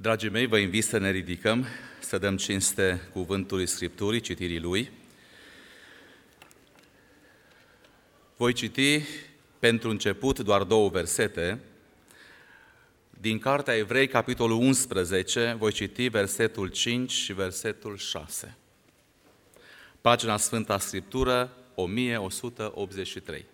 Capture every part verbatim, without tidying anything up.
Dragii mei, vă invit să ne ridicăm, să dăm cinste cuvântului Scripturii, citirii lui. Voi citi pentru început doar două versete. Din Cartea Evrei, capitolul unsprezece, voi citi versetul cinci și versetul șase. Pagina Sfânta Scriptură, o mie o sută optzeci și trei.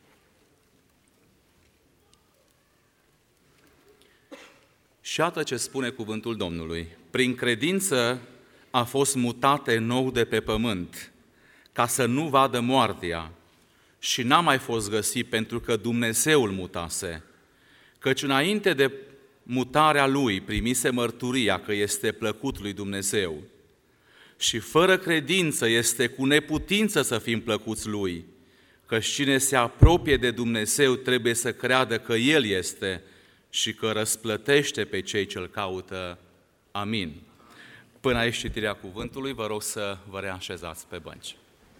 Și iată ce spune cuvântul Domnului. Prin credință a fost mutate nou de pe pământ, ca să nu vadă moartea, și n-a mai fost găsit pentru că Dumnezeu îl mutase, căci înainte de mutarea lui primise mărturia că este plăcut lui Dumnezeu. Și fără credință este cu neputință să fim plăcuți lui, căci cine se apropie de Dumnezeu trebuie să creadă că El este și că răsplătește pe cei ce-L caută. Amin. Până aici citirea cuvântului, vă rog să vă reașezați pe bănci.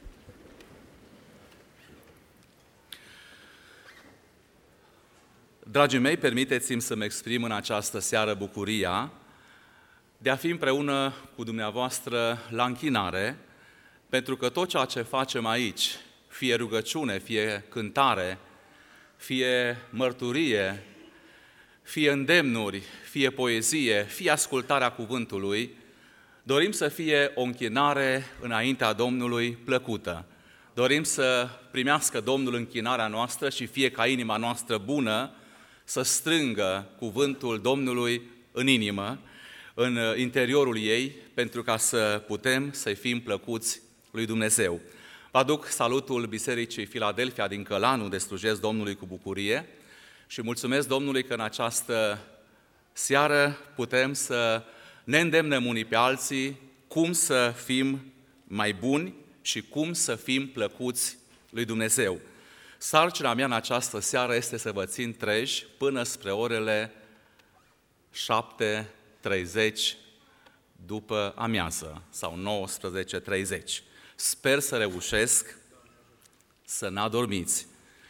Dragii mei, permiteți-mi să-mi exprim în această seară bucuria de a fi împreună cu dumneavoastră la închinare, pentru că tot ceea ce facem aici, fie rugăciune, fie cântare, fie mărturie, fie îndemnuri, fie poezie, fie ascultarea cuvântului, dorim să fie o închinare înaintea Domnului plăcută. Dorim să primească Domnul închinarea noastră și fie ca inima noastră bună să strângă cuvântul Domnului în inimă, în interiorul ei, pentru ca să putem să fim plăcuți lui Dumnezeu. Vă aduc salutul Bisericii Filadelfia din Călan, unde slujesc Domnului cu bucurie și mulțumesc Domnului că în această seară putem să ne îndemnăm unii pe alții cum să fim mai buni și cum să fim plăcuți lui Dumnezeu. Sarcina mea în această seară este să vă țin treji până spre orele șapte treizeci după amiază sau nouăsprezece treizeci. Sper să reușesc să n-adormiți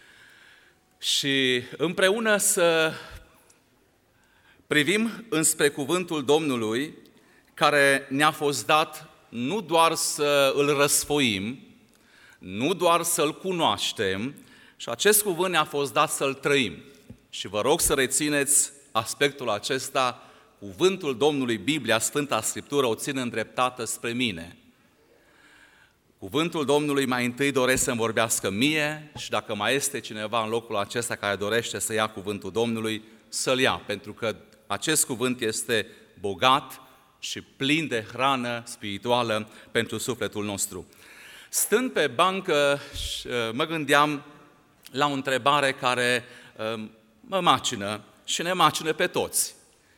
și împreună să privim înspre cuvântul Domnului care ne-a fost dat nu doar să îl răsfoim, nu doar să-l cunoaștem, și acest cuvânt ne-a fost dat să-l trăim. Și vă rog să rețineți aspectul acesta, cuvântul Domnului, Biblia, Sfânta Scriptură, o țin îndreptată spre mine. Cuvântul Domnului mai întâi doresc să-mi vorbească mie și dacă mai este cineva în locul acesta care dorește să ia cuvântul Domnului, să-l ia, pentru că acest cuvânt este bogat și plin de hrană spirituală pentru sufletul nostru. Stând pe bancă, mă gândeam la o întrebare care mă macină și ne macină pe toți.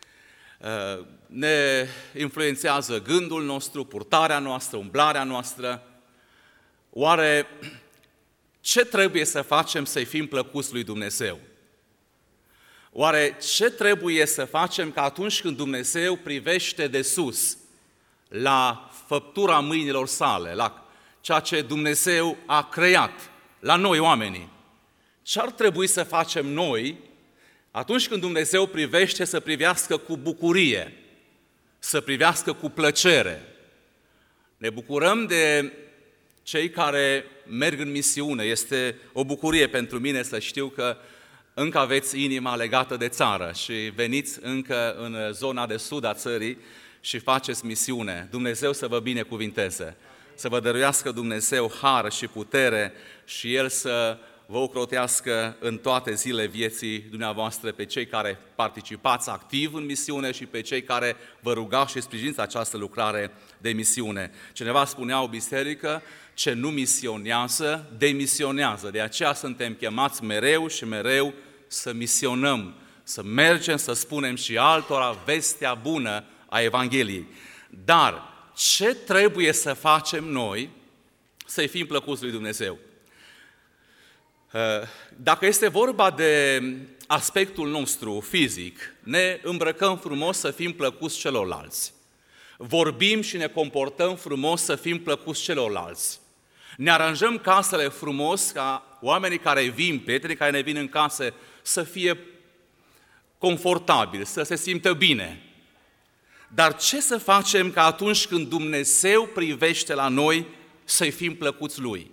Ne influențează gândul nostru, purtarea noastră, umblarea noastră. Oare ce trebuie să facem să-i fim plăcuți lui Dumnezeu? Oare ce trebuie să facem ca atunci când Dumnezeu privește de sus la făptura mâinilor sale, la ceea ce Dumnezeu a creat, la noi oamenii? Ce ar trebui să facem noi atunci când Dumnezeu privește să privească cu bucurie, să privească cu plăcere? Ne bucurăm de cei care merg în misiune. Este o bucurie pentru mine să știu că încă aveți inima legată de țară și veniți încă în zona de sud a țării și faceți misiune. Dumnezeu să vă binecuvinteze, să vă dăruiască Dumnezeu har și putere și El să vă ocrotească în toate zilele vieții dumneavoastră pe cei care participați activ în misiune și pe cei care vă rugați și sprijiniți această lucrare de misiune. Cineva spunea o biserică, ce nu misionează, demisionează. De aceea suntem chemați mereu și mereu să misionăm, să mergem, să spunem și altora vestea bună a Evangheliei. Dar ce trebuie să facem noi să-i fim plăcuți lui Dumnezeu? Dacă este vorba de aspectul nostru fizic, ne îmbrăcăm frumos să fim plăcuți celorlalți. Vorbim și ne comportăm frumos să fim plăcuți celorlalți. Ne aranjăm casele frumos ca oamenii care vin, prietenii care ne vin în case, să fie confortabili, să se simtă bine. Dar ce să facem ca atunci când Dumnezeu privește la noi să-i fim plăcuți Lui?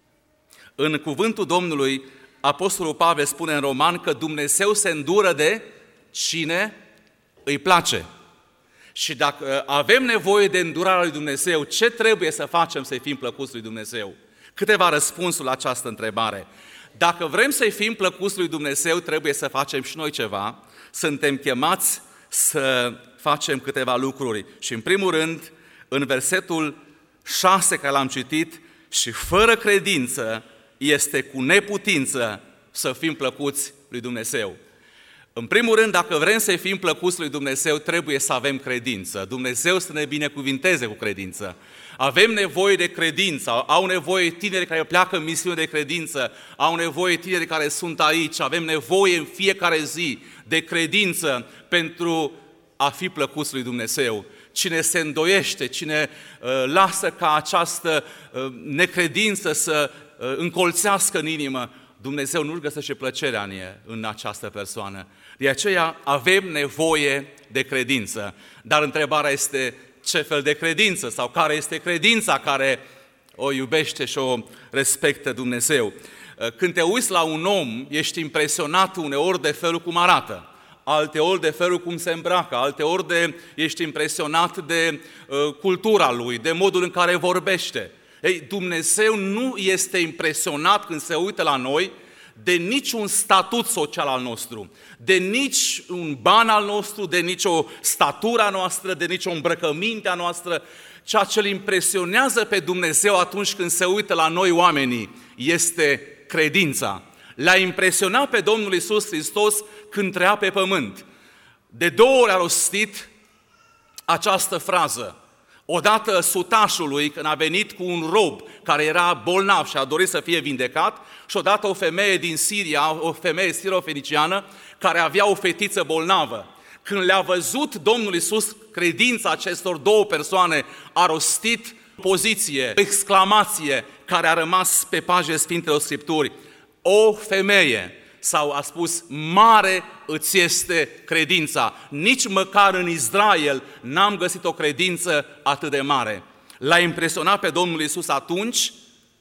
În cuvântul Domnului, Apostolul Pavel spune în Roman că Dumnezeu se îndură de cine îi place. Și dacă avem nevoie de îndurarea lui Dumnezeu, ce trebuie să facem să-i fim plăcuți lui Dumnezeu? Câteva răspunsuri la această întrebare. Dacă vrem să-i fim plăcuți lui Dumnezeu, trebuie să facem și noi ceva. Suntem chemați să facem câteva lucruri. Și în primul rând, în versetul șase care l-am citit, și fără credință este cu neputință să fim plăcuți lui Dumnezeu. În primul rând, dacă vrem să fim plăcuți lui Dumnezeu, trebuie să avem credință. Dumnezeu să ne binecuvinteze cu credință. Avem nevoie de credință, au nevoie tineri care pleacă în misiune de credință, au nevoie tineri care sunt aici, avem nevoie în fiecare zi de credință pentru a fi plăcuți lui Dumnezeu. Cine se îndoiește, cine uh, lasă ca această uh, necredință să uh, încolțească în inimă, Dumnezeu nu-și găsește plăcerea în, ea, în această persoană. De aceea avem nevoie de credință. Dar întrebarea este ce fel de credință sau care este credința care o iubește și o respectă Dumnezeu. Când te uiți la un om, ești impresionat uneori de felul cum arată, alteori de felul cum se îmbracă, alteori de, ești impresionat de uh, cultura lui, de modul în care vorbește. Ei, Dumnezeu nu este impresionat când se uită la noi de niciun statut social al nostru, de nici un ban al nostru, de nicio statura noastră, de nicio îmbrăcăminte a noastră. Ceea ce îl impresionează pe Dumnezeu atunci când se uită la noi oamenii este credința. L-a impresionat pe Domnul Iisus Hristos când trăia pe pământ. De două ori a rostit această frază. Odată sutașului, când a venit cu un rob care era bolnav și a dorit să fie vindecat, și odată o femeie din Siria, o femeie sirofeniciană, care avea o fetiță bolnavă. Când le-a văzut Domnul Iisus credința acestor două persoane, a rostit poziție, exclamație, care a rămas pe paginile Sfintelor Scripturi. O femeie, sau a spus, mare îți este credința. Nici măcar în Israel n-am găsit o credință atât de mare. L-a impresionat pe Domnul Iisus atunci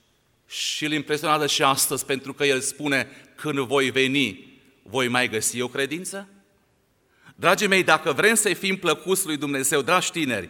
și îl impresionează și astăzi, pentru că El spune, când voi veni, voi mai găsi o credință? Dragii mei, dacă vrem să-i fim plăcuți lui Dumnezeu, dragi tineri,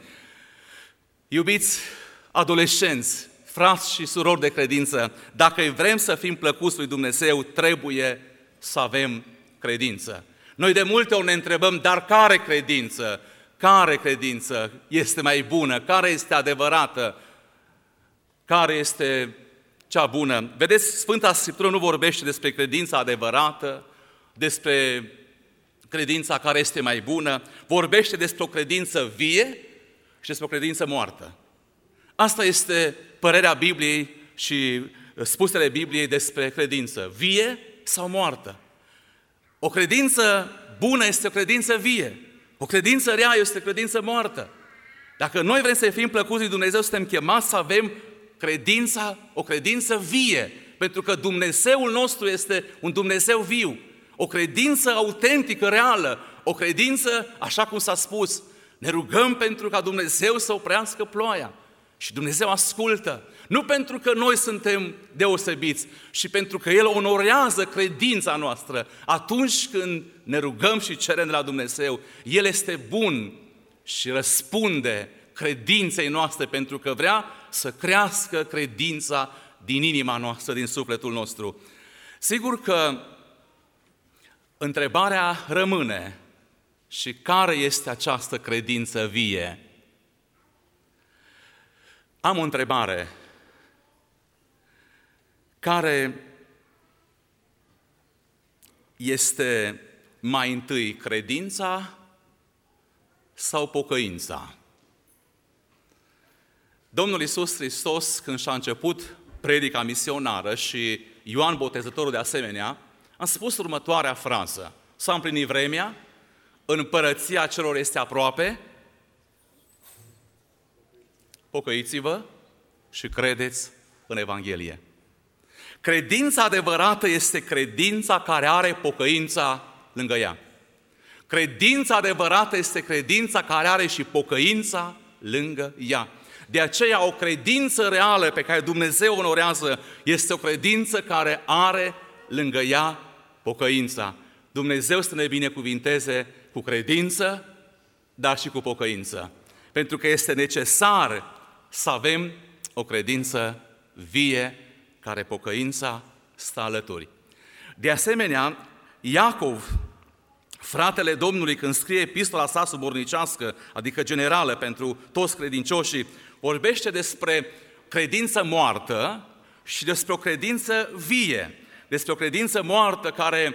iubiți adolescenți, frați și surori de credință, dacă vrem să fim plăcuți lui Dumnezeu, trebuie să avem credință. Noi de multe ori ne întrebăm, dar care credință? Care credință este mai bună? Care este adevărată? Care este cea bună? Vedeți, Sfânta Scriptură nu vorbește despre credința adevărată, despre credința care este mai bună, vorbește despre o credință vie și despre o credință moartă. Asta este părerea Bibliei și spusele Bibliei despre credință, vie sau moartă. O credință bună este o credință vie, o credință rea este o credință moartă. Dacă noi vrem să fim plăcuți lui Dumnezeu, suntem chemați să avem credința, o credință vie, pentru că Dumnezeul nostru este un Dumnezeu viu, o credință autentică, reală, o credință, așa cum s-a spus, ne rugăm pentru ca Dumnezeu să oprească ploaia. Și Dumnezeu ascultă, nu pentru că noi suntem deosebiți, ci pentru că El onorează credința noastră. Atunci când ne rugăm și cerem de la Dumnezeu, El este bun și răspunde credinței noastre, pentru că vrea să crească credința din inima noastră, din sufletul nostru. Sigur că întrebarea rămâne, și care este această credință vie? Am o întrebare. Care este mai întâi, credința sau pocăința? Domnul Iisus Hristos, când și-a început predica misionară și Ioan Botezătorul de asemenea, a spus următoarea frază: s-a împlinit vremea, împărăția celor este aproape, pocăiți-vă și credeți în Evanghelie. Credința adevărată este credința care are pocăința lângă ea. Credința adevărată este credința care are și pocăința lângă ea. De aceea o credință reală pe care Dumnezeu onorează este o credință care are lângă ea pocăința. Dumnezeu să ne binecuvinteze cu credință, dar și cu pocăință. Pentru că este necesar să avem o credință vie, care pocăința stă alături. De asemenea, Iacov, fratele Domnului, când scrie epistola sa subornicească, adică generală pentru toți credincioșii, vorbește despre credință moartă și despre o credință vie, despre o credință moartă care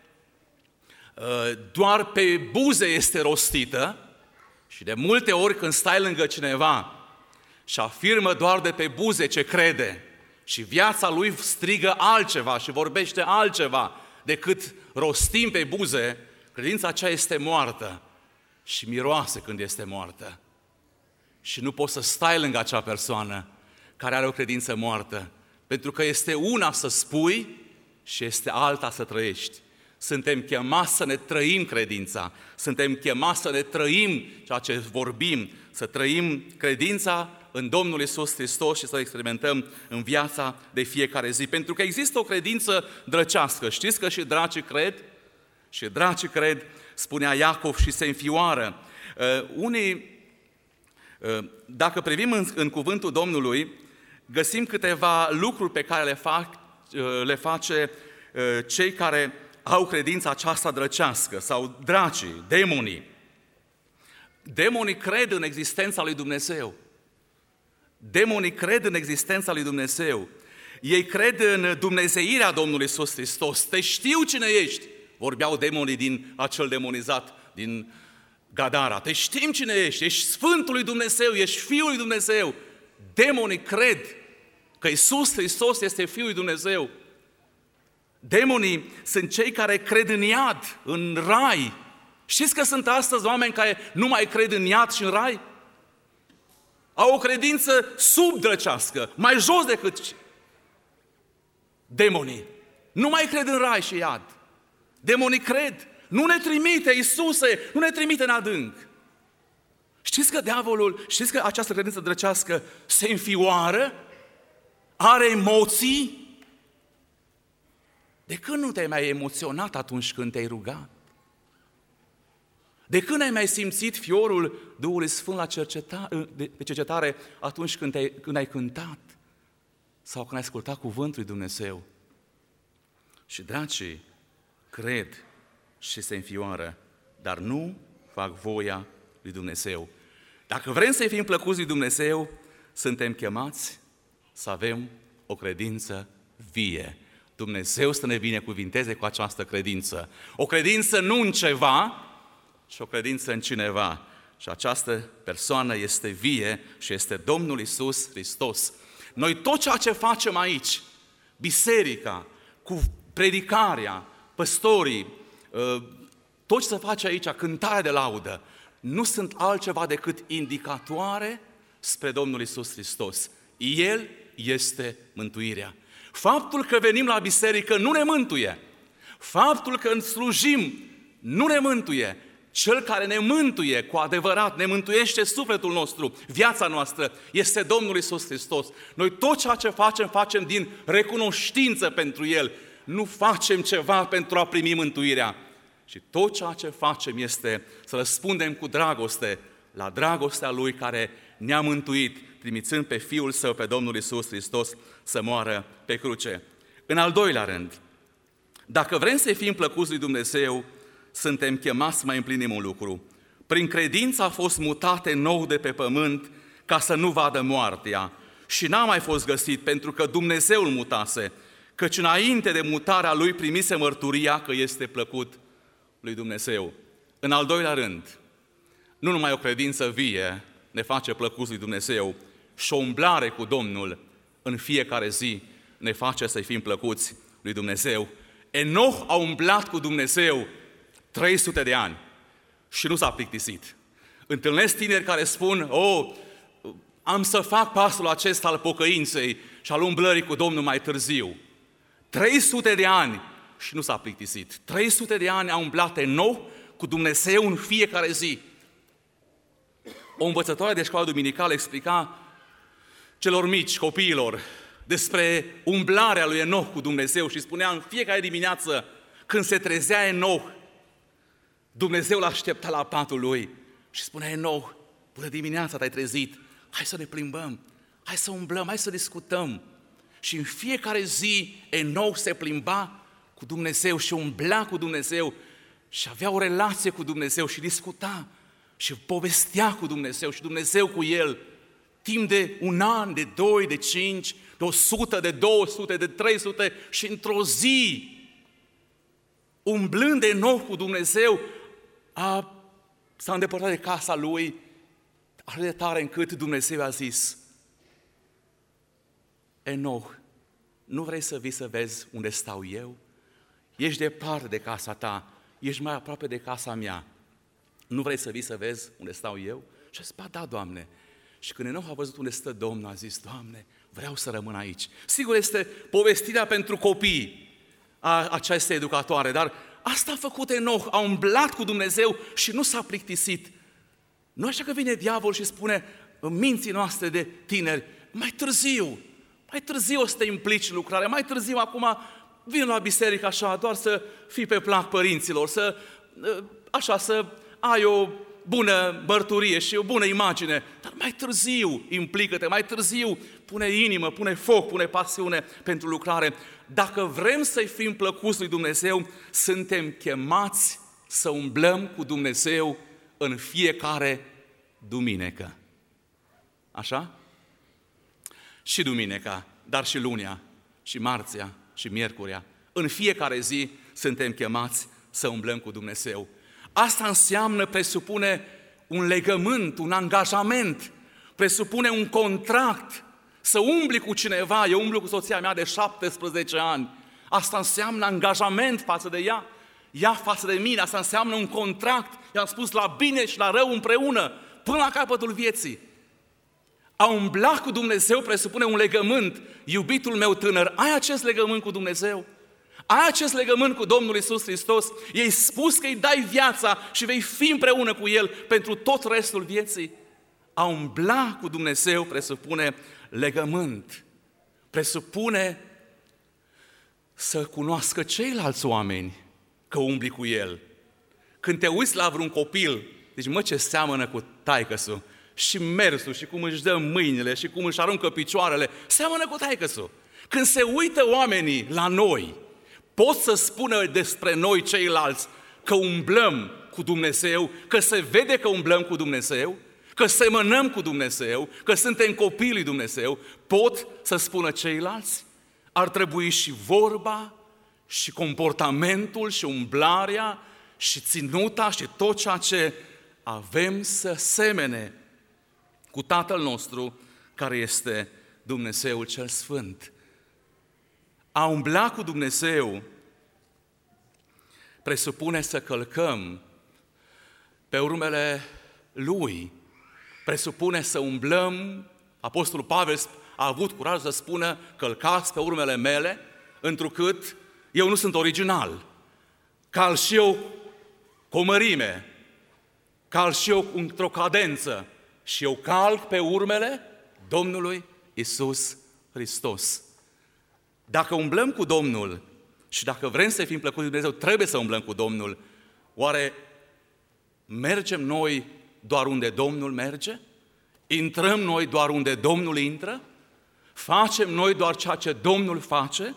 doar pe buze este rostită și de multe ori când stai lângă cineva și afirmă doar de pe buze ce crede și viața lui strigă altceva și vorbește altceva decât rostim pe buze, credința aceea este moartă și miroase când este moartă. Și nu poți să stai lângă acea persoană care are o credință moartă, pentru că este una să spui și este alta să trăiești. Suntem chemați să ne trăim credința, suntem chemați să ne trăim ceea ce vorbim, să trăim credința în Domnul Iisus Hristos și să o experimentăm în viața de fiecare zi. Pentru că există o credință drăcească. Știți că și dracii cred? Și dracii cred, spunea Iacov, și se înfioară. Uh, unii, uh, dacă privim în, în cuvântul Domnului, găsim câteva lucruri pe care le, fac, uh, le face uh, cei care au credința aceasta drăcească, sau dracii, demonii. Demonii cred în existența lui Dumnezeu. Demonii cred în existența lui Dumnezeu. Ei cred în dumnezeirea Domnului Iisus Hristos. Te știu cine ești, vorbeau demonii din acel demonizat, din Gadara. Te știm cine ești, ești Sfântul lui Dumnezeu, ești Fiul lui Dumnezeu. Demonii cred că Iisus Hristos este Fiul lui Dumnezeu. Demonii sunt cei care cred în iad, în rai. Știți că sunt astăzi oameni care nu mai cred în iad și în rai? Au o credință subdrăcească, mai jos decât demonii. Nu mai cred în rai și iad. Demonii cred. Nu ne trimite, Iisuse, nu ne trimite în adânc. Știți că diavolul, știți că această credință drăcească se înfioară? Are emoții? De când nu te-ai mai emoționat atunci când te-ai rugat? De când ai mai simțit fiorul Duhului Sfânt la cercetare, de cercetare atunci când, te-ai, când ai cântat? Sau când ai ascultat cuvântul lui Dumnezeu? Și dracii cred și se înfioară, dar nu fac voia lui Dumnezeu. Dacă vrem să-i fim plăcuți lui Dumnezeu, suntem chemați să avem o credință vie. Dumnezeu să ne binecuvinteze cu această credință. O credință nu în ceva, ci o credință în cineva. Și această persoană este vie și este Domnul Iisus Hristos. Noi tot ceea ce facem aici, biserica, cu predicarea, păstorii, tot ce se face aici, cântarea de laudă, nu sunt altceva decât indicatoare spre Domnul Iisus Hristos. El este mântuirea. Faptul că venim la biserică nu ne mântuie. Faptul că slujim nu ne mântuie. Cel care ne mântuie cu adevărat, ne mântuiește sufletul nostru, viața noastră, este Domnul Iisus Hristos. Noi tot ceea ce facem, facem din recunoștință pentru El. Nu facem ceva pentru a primi mântuirea. Și tot ceea ce facem este să răspundem cu dragoste la dragostea Lui care ne-a mântuit, trimițând pe Fiul Său, pe Domnul Iisus Hristos, să moară pe cruce. În al doilea rând, dacă vrem să fim plăcuți lui Dumnezeu, suntem chemați să mai împlinim un lucru. Prin credință a fost mutate nou de pe pământ ca să nu vadă moartea și n-a mai fost găsit pentru că Dumnezeu îl mutase, căci înainte de mutarea lui primise mărturia că este plăcut lui Dumnezeu. În al doilea rând, nu numai o credință vie ne face plăcuți lui Dumnezeu, și o umblare cu Domnul în fiecare zi ne face să fim plăcuți lui Dumnezeu. Enoch a umblat cu Dumnezeu trei sute de ani și nu s-a plictisit. Întâlnesc tineri care spun, oh, am să fac pasul acesta al pocăinței și al umblării cu Domnul mai târziu. trei sute de ani și nu s-a plictisit. trei sute de ani a umblat Enoch cu Dumnezeu în fiecare zi. O învățătoare de școală duminicală explica celor mici, copiilor, despre umblarea lui Enoch cu Dumnezeu și spunea în fiecare dimineață, când se trezea Enoch, Dumnezeu l-aștepta la patul lui și spunea: Enoch, bună dimineața, te-ai trezit, hai să ne plimbăm, hai să umblăm, hai să discutăm. Și în fiecare zi Enoch se plimba cu Dumnezeu și umbla cu Dumnezeu și avea o relație cu Dumnezeu și discuta și povestea cu Dumnezeu și Dumnezeu cu el, timp de un an, de doi, de cinci, de o sută, de două sute, de trei sute și într-o zi, umblând Enoch cu Dumnezeu, a, s-a îndepărtat de casa lui atât de tare încât Dumnezeu a zis: Enoch, nu vrei să vii să vezi unde stau eu? Ești departe de casa ta, ești mai aproape de casa mea. Nu vrei să vii să vezi unde stau eu? Și a zis: ba da, Doamne. Și când Enoch a văzut unde stă Domnul, a zis: Doamne, vreau să rămân aici. Sigur, este povestirea pentru copii a acestei educatoare, dar asta a făcut Enoch, a umblat cu Dumnezeu și nu s-a plictisit. Nu așa că vine diavol și spune în minții noastre de tineri: mai târziu, mai târziu o să te implici în lucrare, mai târziu acum vin la biserică așa, doar să fii pe plac părinților, să, așa, să ai o bună mărturie și o bună imagine, dar mai târziu implică-te, mai târziu pune inimă, pune foc, pune pasiune pentru lucrare. Dacă vrem să-i fim plăcuți lui Dumnezeu, suntem chemați să umblăm cu Dumnezeu în fiecare duminică. Așa? Și duminica, dar și lunia, și marțea, și miercurea. În fiecare zi suntem chemați să umblăm cu Dumnezeu. Asta înseamnă, presupune un legământ, un angajament, presupune un contract. Să umbli cu cineva, eu umblu cu soția mea de șaptesprezece ani, asta înseamnă angajament față de ea, ea față de mine, asta înseamnă un contract, i-am spus la bine și la rău împreună, până la capătul vieții. A umbla cu Dumnezeu presupune un legământ. Iubitul meu tânăr, ai acest legământ cu Dumnezeu? Ai acest legământ cu Domnul Iisus Hristos? I-ai spus că îi dai viața și vei fi împreună cu El pentru tot restul vieții? A umbla cu Dumnezeu presupune legământ, presupune să cunoască ceilalți oameni că umbli cu El. Când te uiți la vreun copil, zici: mă, ce seamănă cu taică-su, și mersul, și cum își dă mâinile, și cum își aruncă picioarele, seamănă cu taică-su. Când se uită oamenii la noi, pot să spună despre noi ceilalți că umblăm cu Dumnezeu, că se vede că umblăm cu Dumnezeu, că semănăm cu Dumnezeu, că suntem copiii lui Dumnezeu, pot să spună ceilalți? Ar trebui și vorba, și comportamentul, și umblarea, și ținuta, și tot ceea ce avem să semene cu Tatăl nostru, care este Dumnezeul cel Sfânt. A umbla cu Dumnezeu presupune să călcăm pe urmele Lui, presupune să umblăm. Apostolul Pavel a avut curaj să spună: călcați pe urmele mele, întrucât eu nu sunt original. Cal și eu cu o mărime, cal și eu într-o cadență și eu calc pe urmele Domnului Iisus Hristos. Dacă umblăm cu Domnul și dacă vrem să fim plăcuți de Dumnezeu, trebuie să umblăm cu Domnul. Oare mergem noi doar unde Domnul merge? Intrăm noi doar unde Domnul intră? Facem noi doar ceea ce Domnul face?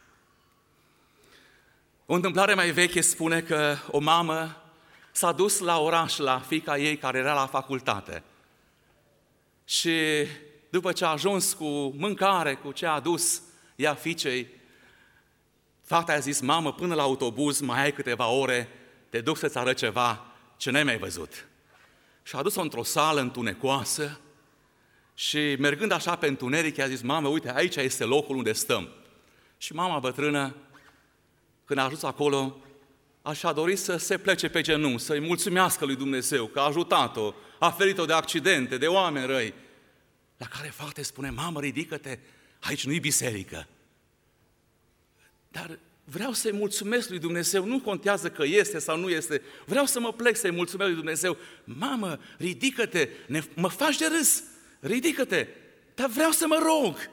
O întâmplare mai veche spune că o mamă s-a dus la oraș la fiica ei care era la facultate. Și după ce a ajuns cu mâncare, cu ce a adus ea fiicei, fata a zis: mamă, până la autobuz mai ai câteva ore, te duc să-ți arăt ceva ce n-ai mai văzut. Și a dus-o într-o sală întunecoasă și mergând așa pe întuneric, i-a zis: mamă, uite, aici este locul unde stăm. Și mama bătrână, când a ajuns acolo, așa dorit să se plece pe genunchi, să-i mulțumească lui Dumnezeu că a ajutat-o, a ferit-o de accidente, de oameni răi. La care fata îi spune: mamă, ridică-te, aici nu-i biserică. Dar vreau să-i mulțumesc lui Dumnezeu, nu contează că este sau nu este, vreau să mă plec să-i mulțumesc lui Dumnezeu. Mamă, ridică-te, ne, mă faci de râs, ridică-te, dar vreau să mă rog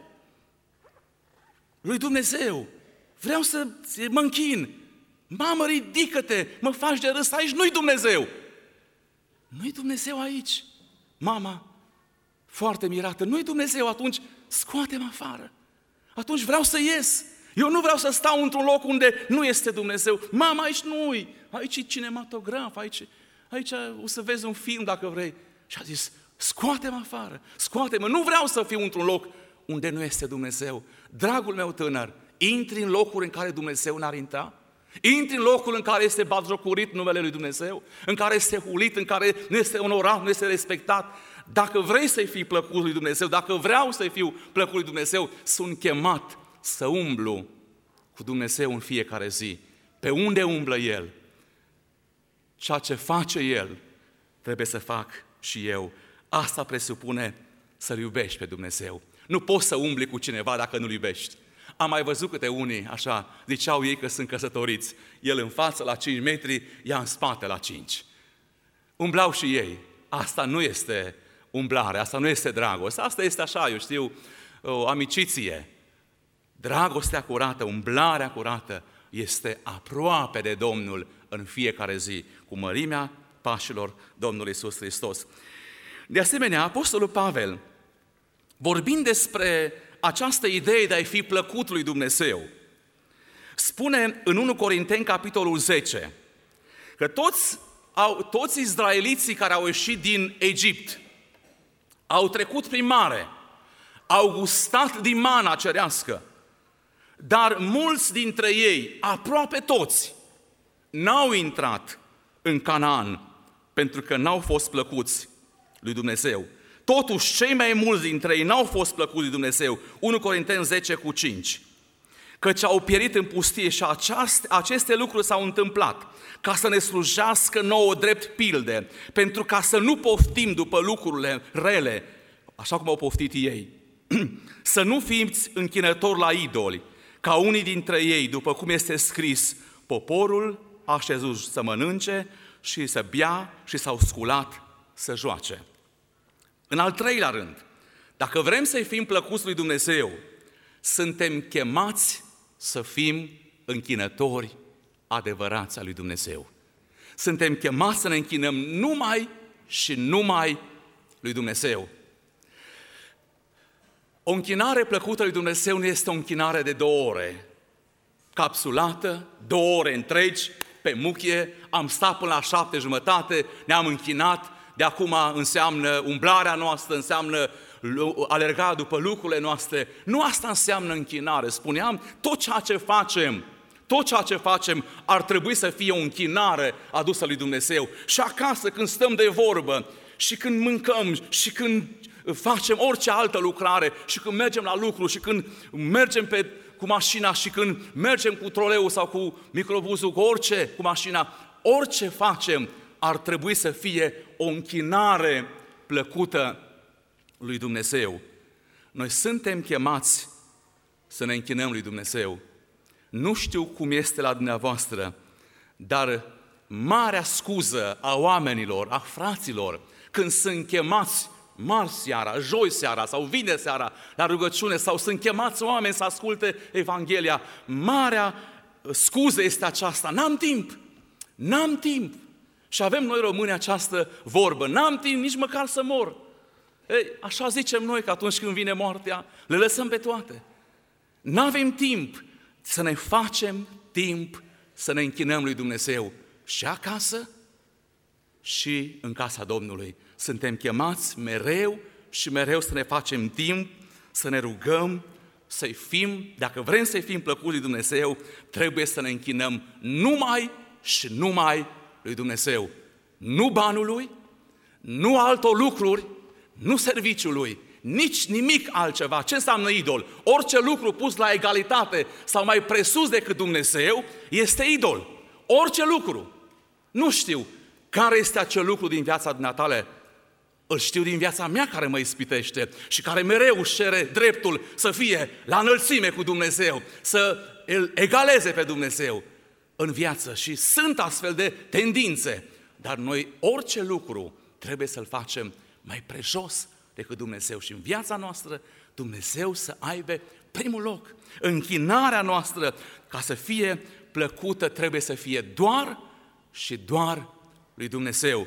lui Dumnezeu, vreau să mă închin. Mamă, ridică-te, mă faci de râs, aici nu-i Dumnezeu. Nu-i Dumnezeu aici. Mama, foarte mirată, nu-i Dumnezeu, atunci scoate-mă afară. Atunci vreau să ies. Eu nu vreau să stau într-un loc unde nu este Dumnezeu. Mama, aici nu-i, aici e cinematograf, aici, aici o să vezi un film dacă vrei. Și a zis, scoate-mă afară, scoate-mă, nu vreau să fiu într-un loc unde nu este Dumnezeu. Dragul meu tânăr, intri în locuri în care Dumnezeu n-ar intra? Intri în locul în care este batjocorit numele lui Dumnezeu, în care este hulit, în care nu este onorat, nu este respectat. Dacă vrei să-i fii plăcut lui Dumnezeu, dacă vreau să-i fiu plăcut lui Dumnezeu, sunt chemat să umblu cu Dumnezeu în fiecare zi. Pe unde umblă El, ceea ce face El, trebuie să fac și eu. Asta presupune să-L iubești pe Dumnezeu. Nu poți să umbli cu cineva dacă nu-L iubești. Am mai văzut câte unii, așa, ziceau ei că sunt căsătoriți. El în față la cinci metri, ea în spate la cinci. Umblau și ei. Asta nu este umblare, asta nu este dragoste. Asta este așa, eu știu, o amiciție. Dragostea curată, umblarea curată este aproape de Domnul în fiecare zi, cu mărimea pașilor Domnului Iisus Hristos. De asemenea, Apostolul Pavel, vorbind despre această idee de a-i fi plăcut lui Dumnezeu, spune în întâi Corinteni, capitolul zece, că toți, au, toți izraeliții care au ieșit din Egipt au trecut prin mare, au gustat din mana cerească, dar mulți dintre ei, aproape toți, n-au intrat în Canaan pentru că n-au fost plăcuți lui Dumnezeu. Totuși, cei mai mulți dintre ei n-au fost plăcuți lui Dumnezeu. întâi Corinteni zece cu cinci. Căci au pierit în pustie și aceaste, aceste lucruri s-au întâmplat ca să ne slujească nouă drept pilde, pentru ca să nu poftim după lucrurile rele, așa cum au poftit ei. Să nu fiți închinători la idoli, ca unii dintre ei, după cum este scris, poporul a șezut să mănânce și să bea și s-au sculat să joace. În al treilea rând, dacă vrem să-i fim plăcuți lui Dumnezeu, suntem chemați să fim închinători adevărați a lui Dumnezeu. Suntem chemați să ne închinăm numai și numai lui Dumnezeu. O închinare plăcută lui Dumnezeu nu este o închinare de două ore, capsulată, două ore întregi, pe muchie, am stat până la șapte jumătate, ne-am închinat, de acum înseamnă umblarea noastră, înseamnă alerga după lucrurile noastre. Nu asta înseamnă închinare. Spuneam, tot ceea ce facem, tot ceea ce facem ar trebui să fie o închinare adusă lui Dumnezeu. Și acasă, când stăm de vorbă, și când mâncăm, și când facem orice altă lucrare, și când mergem la lucru, și când mergem pe, cu mașina, și când mergem cu troleul sau cu microbuzul, cu orice, cu mașina, orice facem, ar trebui să fie o închinare plăcută lui Dumnezeu. Noi suntem chemați să ne închinăm lui Dumnezeu. Nu știu cum este la dumneavoastră, dar marea scuză a oamenilor, a fraților, când sunt chemați marți seara, joi seara sau vineri seara la rugăciune sau sunt chemați oameni să asculte Evanghelia, marea scuză este aceasta: n-am timp, n-am timp. Și avem noi români această vorbă: n-am timp nici măcar să mor. Ei, așa zicem noi, că atunci când vine moartea, le lăsăm pe toate. N-avem timp să ne facem timp să ne închinăm lui Dumnezeu și acasă și în casa Domnului. Suntem chemați mereu și mereu să ne facem timp, să ne rugăm, să-i fim, dacă vrem să-i fim plăcuți lui Dumnezeu, trebuie să ne închinăm numai și numai lui Dumnezeu. Nu banului, nu altor lucruri, nu serviciului, nici nimic altceva. Ce înseamnă idol? Orice lucru pus la egalitate sau mai presus decât Dumnezeu este idol. Orice lucru. Nu știu care este acel lucru din viața dumneatale Îl știu din viața mea care mă ispitește și care mereu își cere dreptul să fie la înălțime cu Dumnezeu, să îl egaleze pe Dumnezeu în viață. Și sunt astfel de tendințe, dar noi orice lucru trebuie să-l facem mai prejos decât Dumnezeu. Și în viața noastră Dumnezeu să aibă primul loc. Închinarea noastră, ca să fie plăcută, trebuie să fie doar și doar lui Dumnezeu.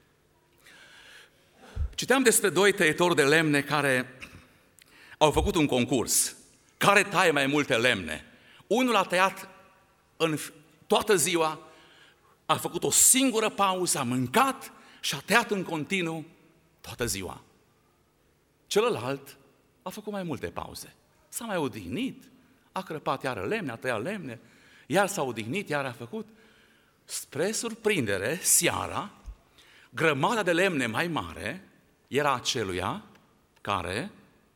Citeam despre doi tăietori de lemne care au făcut un concurs. Care taie mai multe lemne? Unul a tăiat în toată ziua, a făcut o singură pauză, a mâncat și a tăiat în continuu toată ziua. Celălalt a făcut mai multe pauze. S-a mai odihnit, a crăpat iară lemne, a tăiat lemne, iar s-a odihnit, iar a făcut. Spre surprindere, seara, grămada de lemne mai mare era aceluia care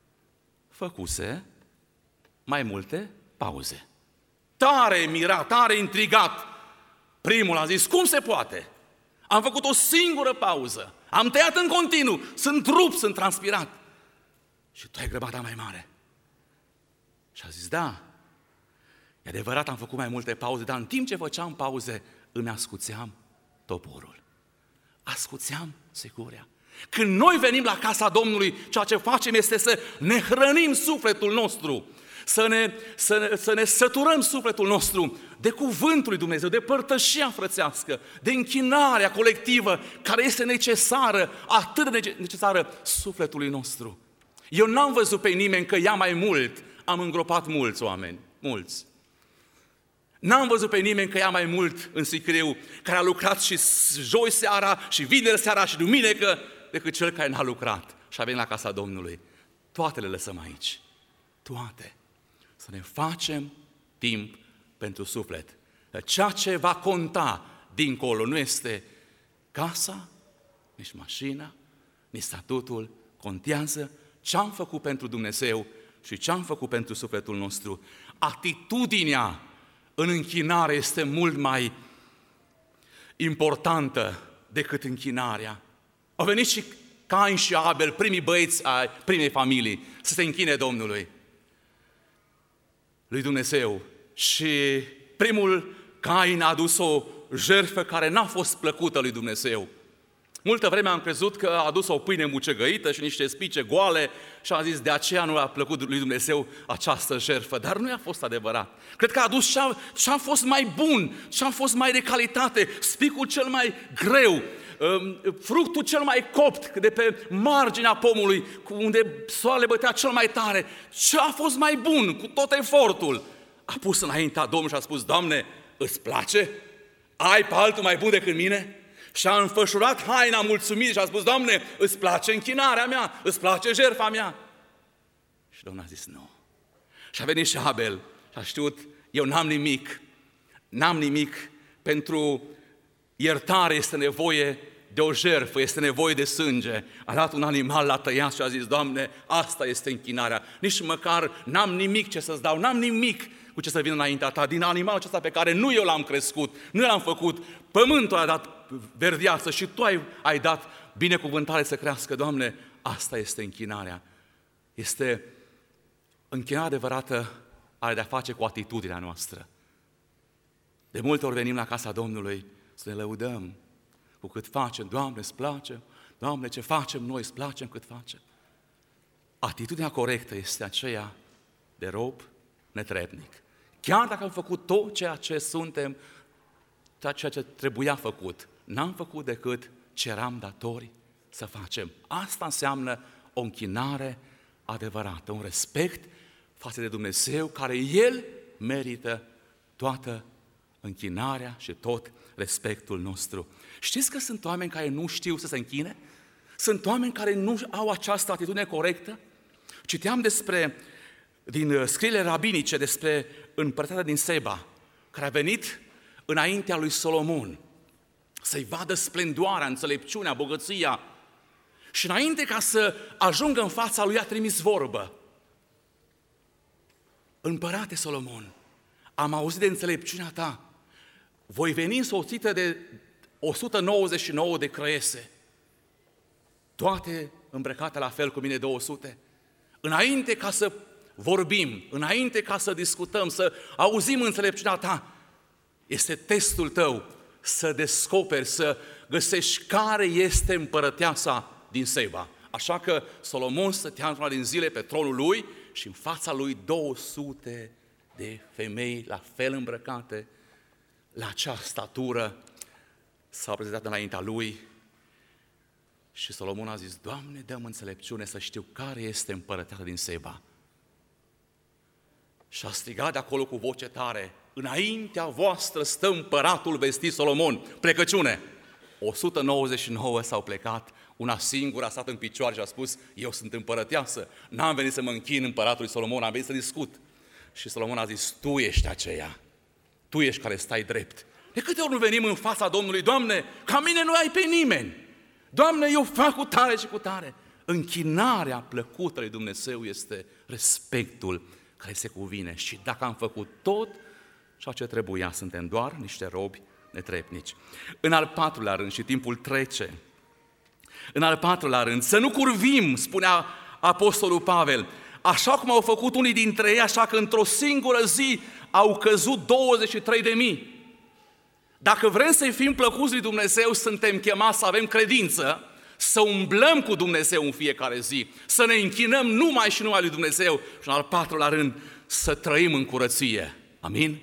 făcuse mai multe pauze. Tare mirat, tare intrigat. Primul a zis, cum se poate? Am făcut o singură pauză, am tăiat în continuu, sunt rupt, sunt transpirat. Și tu ai grămada mai mare. Și a zis, da, e adevărat, am făcut mai multe pauze, dar în timp ce făceam pauze, îmi ascuțeam toporul. Ascuțeam securea. Când noi venim la casa Domnului, ceea ce facem este să ne hrănim sufletul nostru, să ne, să ne, să ne săturăm sufletul nostru de cuvântul lui Dumnezeu, de părtășia frățească, de închinarea colectivă care este necesară, atât de necesară sufletului nostru. Eu n-am văzut pe nimeni că ia mai mult, am îngropat mulți oameni, mulți. N-am văzut pe nimeni că ia mai mult în sicriu, care a lucrat și joi seara, și vineri seara, și duminică, decât cel care n-a lucrat și a venit la casa Domnului. Toate le lăsăm aici. Toate. Să ne facem timp pentru suflet. Ceea ce va conta dincolo nu este casa, nici mașina, nici statutul. Contează ce am făcut pentru Dumnezeu și ce am făcut pentru sufletul nostru. Atitudinea în închinare este mult mai importantă decât închinarea. Au venit și Cain și Abel, primii băieți ai primei familii, să se închine Domnului, lui Dumnezeu. Și primul Cain a adus o jertfă care n-a fost plăcută lui Dumnezeu. Multă vreme am crezut că a adus o pâine mucegăită și niște spice goale și a zis, de aceea nu a plăcut lui Dumnezeu această jertfă. Dar nu a fost adevărat. Cred că a adus ce-a, ce-a fost mai bun, ce-a fost mai de calitate, spicul cel mai greu, fructul cel mai copt de pe marginea pomului, unde soarele bătea cel mai tare. Ce a fost mai bun, cu tot efortul? A pus înaintea Domnului și a spus, Doamne, îți place? Ai pe altul mai bun decât mine? Și a înfășurat haina mulțumirii și a spus, Doamne, îți place închinarea mea, îți place jertfa mea? Și Domnul a zis, nu. Și a venit și Abel și a știut, eu n-am nimic, n-am nimic, pentru iertare este nevoie de o jertfă, este nevoie de sânge. A dat un animal, l-a tăiat și a zis, Doamne, asta este închinarea. Nici măcar n-am nimic ce să-ți dau, n-am nimic cu ce să vin înaintea ta, din animalul acesta pe care nu eu l-am crescut, nu eu l-am făcut, pământul a dat verdeață și tu ai, ai dat binecuvântare să crească, Doamne, asta este închinarea. Este închinarea adevărată, are de-a face cu atitudinea noastră. De multe ori venim la casa Domnului să ne lăudăm cu cât facem, Doamne, îți place, Doamne, ce facem noi, îți place cât facem. Atitudinea corectă este aceea de rob netrebnic. Chiar dacă am făcut tot ceea ce suntem, ceea ce trebuia făcut, n-am făcut decât ce eram datori să facem. Asta înseamnă o închinare adevărată, un respect față de Dumnezeu, care El merită toată închinarea și tot respectul nostru. Știți că sunt oameni care nu știu să se închine? Sunt oameni care nu au această atitudine corectă? Citeam despre, din scrierile rabinice, despre împărăteasa din Seba, care a venit înaintea lui Solomon să-i vadă splendoarea, înțelepciunea, bogăția. Și înainte ca să ajungă în fața lui, a trimis vorbă. Împărate Solomon, am auzit de înțelepciunea ta. Voi veni însoțită de o sută nouăzeci și nouă de crăiese. toate îmbrăcate la fel cu mine două sute. Înainte ca să vorbim, înainte ca să discutăm, să auzim înțelepciunea ta, este testul tău să descoperi, să găsești care este împărăteasa din Seba. Așa că Solomon stătea într-una din zile pe tronul lui și în fața lui două sute de femei la fel îmbrăcate, la acea statură, s-au prezentat înaintea lui și Solomon a zis: Doamne, dă-mi înțelepciune să știu care este împărăteasa din Seba. Și a strigat de acolo cu voce tare: înaintea voastră stă împăratul vestit Solomon, plecăciune! o sută nouăzeci și nouă s-au plecat, una singură a stat în picioare și a spus: eu sunt împărăteasă, n-am venit să mă închin împăratului Solomon, am venit să discut. Și Solomon a zis: tu ești aceea, tu ești care stai drept. De câte ori nu venim în fața Domnului: Doamne, ca mine nu ai pe nimeni, Doamne, eu fac cu tare și cu tare. Închinarea plăcută lui Dumnezeu este respectul care se cuvine. Și dacă am făcut tot ceea ce trebuia, suntem doar niște robi netrepnici. În al patrulea rând, și timpul trece, în al patrulea rând, să nu curvim, spunea apostolul Pavel, așa cum au făcut unii dintre ei, așa că într-o singură zi au căzut douăzeci și trei de mii. Dacă vrem să-i fim plăcuți lui Dumnezeu, suntem chemați să avem credință, să umblăm cu Dumnezeu în fiecare zi, să ne închinăm numai și numai lui Dumnezeu și în al patrulea rând, să trăim în curăție. Amin?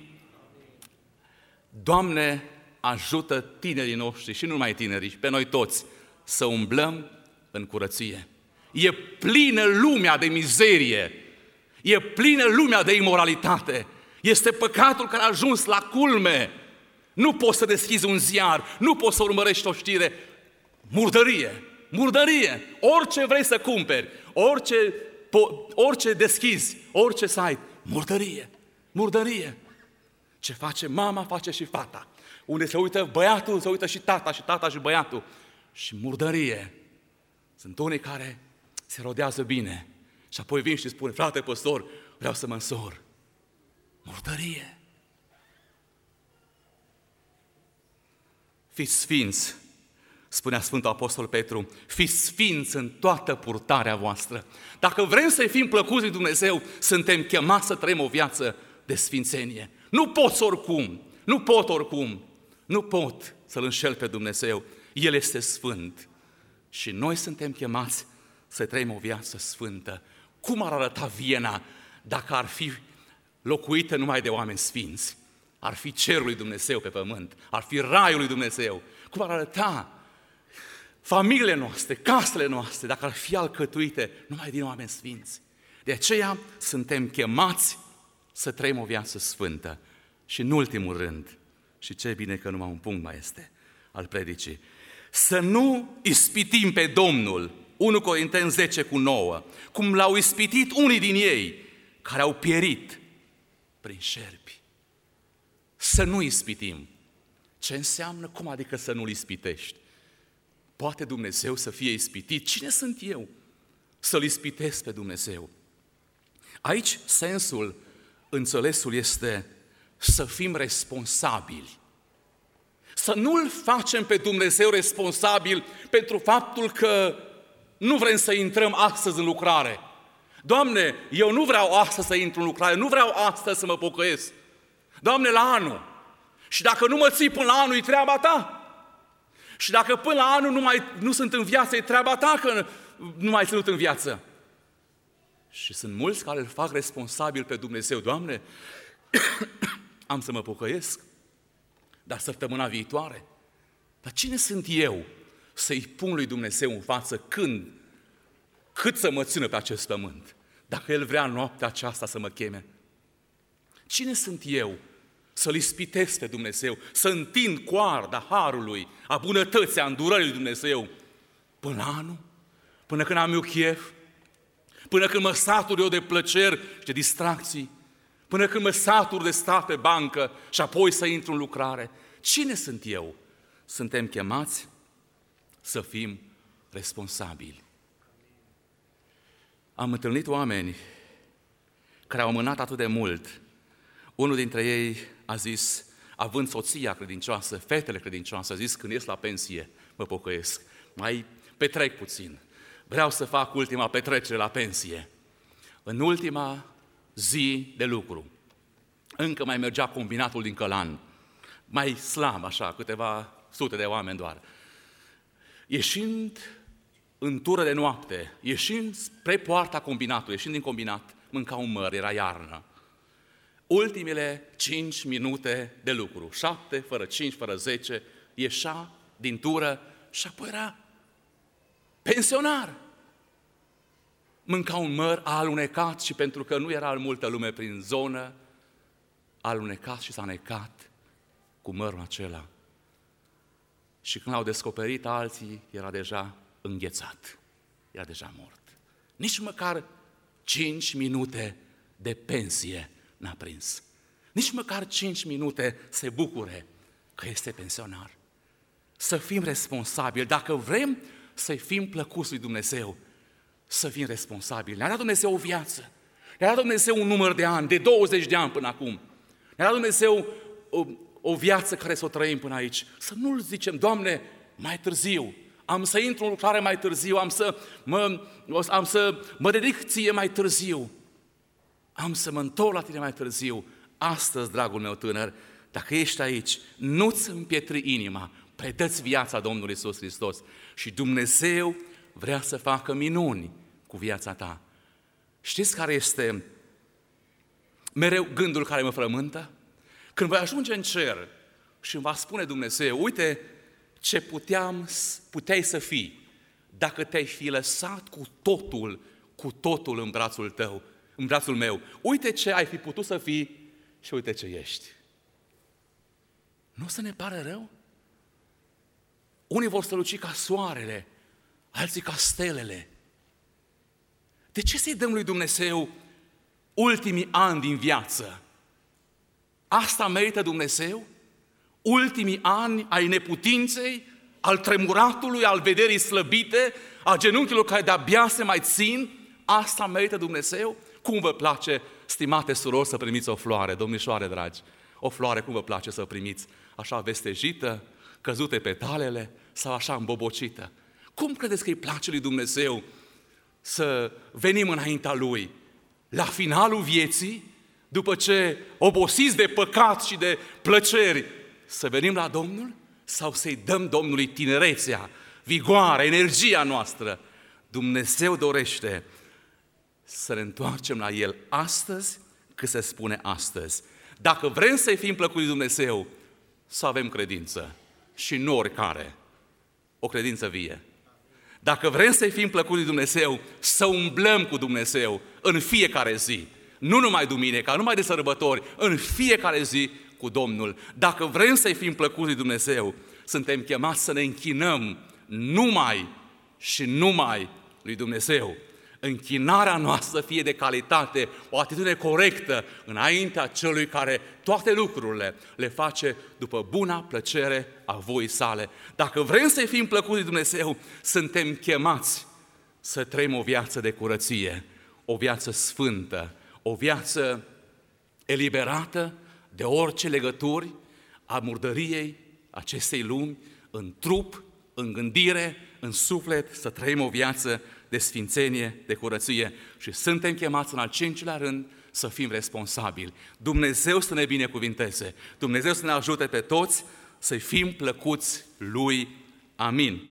Doamne, ajută tinerii noștri și nu numai tinerii, pe noi toți, să umblăm în curăție. E plină lumea de mizerie, e plină lumea de imoralitate, este păcatul care a ajuns la culme. Nu poți să deschizi un ziar, nu poți să urmărești o știre. Murdărie, murdărie, orice vrei să cumperi, orice, orice deschizi, orice site, murdărie, murdărie. Ce face mama, face și fata. Unde se uită băiatul, se uită și tata, și tata și băiatul. Și murdărie. Sunt unii care se rodează bine și apoi vin și spun: frate păstor, vreau să mă însor. Murdărie. Fiți sfinți, spunea Sfântul Apostol Petru, fiți sfinți în toată purtarea voastră. Dacă vrem să-i fim plăcuți lui Dumnezeu, suntem chemați să trăim o viață de sfințenie. Nu poți oricum, nu pot oricum, nu pot să-L înșel pe Dumnezeu. El este sfânt și noi suntem chemați să trăim o viață sfântă. Cum ar arăta Viena dacă ar fi locuită numai de oameni sfinți? Ar fi cerul lui Dumnezeu pe pământ, ar fi raiul lui Dumnezeu. Cum ar arăta familiile noastre, casele noastre, dacă ar fi alcătuite numai din oameni sfinți? De aceea suntem chemați să trăim o viață sfântă. Și în ultimul rând, și ce bine că numai un punct mai este al predicii, să nu ispitim pe Domnul, unu Corinteni zece cu nouă, cum l-au ispitit unii din ei, care au pierit prin șerpi. Să nu ispitim. Ce înseamnă? Cum adică să nu-L ispitești? Poate Dumnezeu să fie ispitit? Cine sunt eu să-L ispitesc pe Dumnezeu? Aici sensul, înțelesul este să fim responsabili. Să nu-L facem pe Dumnezeu responsabil pentru faptul că nu vrem să intrăm astăzi în lucrare. Doamne, eu nu vreau astăzi să intru în lucrare, nu vreau astăzi să mă pocăiesc. Doamne, la anul. Și dacă nu mă ții până la anul, e treaba ta. Și dacă până la anul nu, mai, nu sunt în viață, e treaba ta că nu mai ținut în viață. Și sunt mulți care îl fac responsabil pe Dumnezeu. Doamne, am să mă pocăiesc, dar săptămâna viitoare. Dar cine sunt eu să-i pun lui Dumnezeu în față când, cât să mă țină pe acest pământ? Dacă El vrea noaptea aceasta să mă cheme. Cine sunt eu să-L ispitesc pe Dumnezeu, să întind coarda harului, a bunătății, a îndurării lui Dumnezeu până la anul, până când am eu chef, până când mă satur eu de plăceri și de distracții, până când mă satur de stat pe bancă și apoi să intru în lucrare? Cine sunt eu? Suntem chemați să fim responsabili. Am întâlnit oameni care au amânat atât de mult. Unul dintre ei a zis, având soția credincioasă, fetele credincioase, a zis: când ies la pensie, mă pocăiesc, mai petrec puțin, vreau să fac ultima petrecere la pensie. În ultima zi de lucru, încă mai mergea combinatul din Călan, mai slab așa, câteva sute de oameni doar. Ieșind în tură de noapte, ieșind spre poarta combinatului, ieșind din combinat, mânca un măr, era iarnă. Ultimele cinci minute de lucru, șapte, fără cinci, fără zece, ieșea din tură și apoi era pensionar. Mânca un măr, a alunecat și pentru că nu era multă lume prin zonă, a alunecat și s-a necat cu mărul acela. Și când l-au descoperit alții, era deja înghețat, era deja mort. Nici măcar cinci minute de pensie n-a prins. Nici măcar cinci minute se bucure că este pensionar. Să fim responsabili. Dacă vrem să fim plăcuți lui Dumnezeu, să fim responsabili. Ne-a dat Dumnezeu o viață. Ne-a dat Dumnezeu un număr de ani, de douăzeci de ani până acum. Ne-a dat Dumnezeu o, o viață care să o trăim până aici. Să nu-L zicem, Doamne, mai târziu, am să intru în lucrare mai târziu, am să mă, am să mă dedic ție mai târziu, am să mă întorc la tine mai târziu. Astăzi, dragul meu tânăr, dacă ești aici, nu-ți împietri inima, predă-ți viața Domnului Iisus Hristos și Dumnezeu vrea să facă minuni cu viața ta. Știți care este mereu gândul care mă frământă? Când voi ajunge în cer și îmi va spune Dumnezeu, uite ce puteam, puteai să fii dacă te-ai fi lăsat cu totul, cu totul în brațul tău, în brațul meu. Uite ce ai fi putut să fii și uite ce ești. Nu o să ne pare rău? Unii vor străluci ca soarele, alții ca stelele. De ce să-i dăm lui Dumnezeu ultimii ani din viață? Asta merită Dumnezeu? Ultimii ani ai neputinței, al tremuratului, al vederii slăbite, a genunchilor care de-abia se mai țin? Asta merită Dumnezeu? Cum vă place, stimate surori, să primiți o floare, domnișoare dragi? O floare, cum vă place să o primiți? Așa vestejită, căzute petalele sau așa îmbobocită? Cum credeți că îi place lui Dumnezeu să venim înaintea Lui la finalul vieții, după ce obosiți de păcat și de plăceri, să venim la Domnul sau să-i dăm Domnului tinerețea, vigoarea, energia noastră? Dumnezeu dorește să ne întoarcem la El astăzi, cât se spune astăzi. Dacă vrem să-i fim plăcuți lui Dumnezeu, să avem credință și nu oricare, o credință vie. Dacă vrem să-i fim plăcuți lui Dumnezeu, să umblăm cu Dumnezeu în fiecare zi, nu numai duminica, nu numai de sărbători, în fiecare zi cu Domnul. Dacă vrem să-i fim plăcuți lui Dumnezeu, suntem chemați să ne închinăm numai și numai lui Dumnezeu. Închinarea noastră fie de calitate, o atitudine corectă înaintea celui care toate lucrurile le face după buna plăcere a voii sale. Dacă vrem să fim plăcuți lui Dumnezeu, suntem chemați să trăim o viață de curăție, o viață sfântă, o viață eliberată de orice legături a murdăriei acestei lumi, în trup, în gândire, în suflet, să trăim o viață de sfințenie, de curăție și suntem chemați în al cincilea rând să fim responsabili. Dumnezeu să ne binecuvinteze, Dumnezeu să ne ajute pe toți să fim plăcuți Lui. Amin.